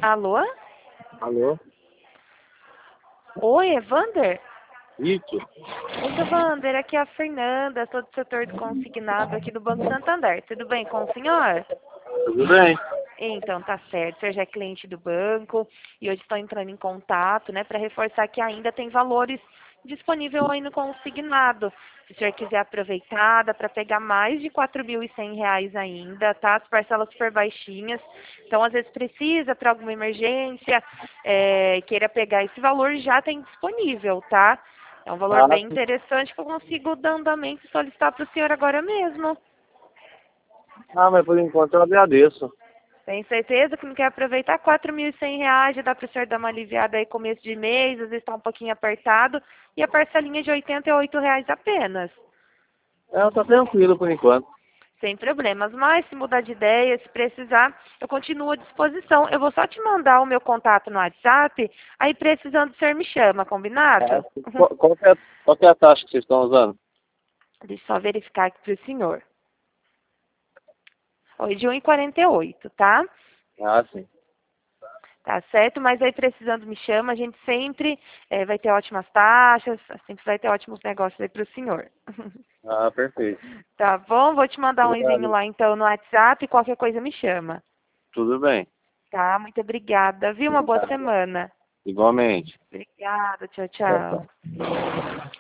Alô? Alô? Oi, Evander? Isso? Oi, Evander, aqui é a Fernanda, sou do setor do consignado aqui do Banco Santander. Tudo bem com o senhor? Tudo bem? Então, tá certo. O senhor já é cliente do banco e hoje estou entrando em contato, né, para reforçar que ainda tem valores disponíveis aí no consignado. Se o senhor quiser aproveitar, dá para pegar mais de R$ 4.100 ainda, tá? As parcelas super baixinhas. Então, às vezes precisa para alguma emergência, queira pegar esse valor, já tem disponível, tá? É um valor Ah, bem interessante que eu consigo dar andamento e solicitar para o senhor agora mesmo. mas por enquanto eu agradeço. Tem certeza que não quer aproveitar? R$ 4.100, já dá para o senhor dar uma aliviada aí começo de mês, às vezes está um pouquinho apertado. E a parcelinha de R$ 88 apenas. É, tá tranquilo por enquanto. Sem problemas. Mas se mudar de ideia, se precisar, eu continuo à disposição. Eu vou só te mandar o meu contato no WhatsApp. Aí precisando, o senhor me chama, É, combinado? qual que é a taxa que vocês estão usando? Deixa eu só verificar aqui para o senhor. Hoje de 1,48, tá? Ah, sim. Tá certo? Mas aí precisando me chama, a gente sempre vai ter ótimas taxas, sempre vai ter ótimos negócios aí para o senhor. Ah, perfeito. Tá bom? Vou te mandar um e-mail Obrigado. lá então no WhatsApp e qualquer coisa me chama. Tudo bem. Tá? Muito obrigada. Viu? Uma boa Obrigado. semana. Igualmente. Obrigada. Tchau, Tchau, tchau. tchau.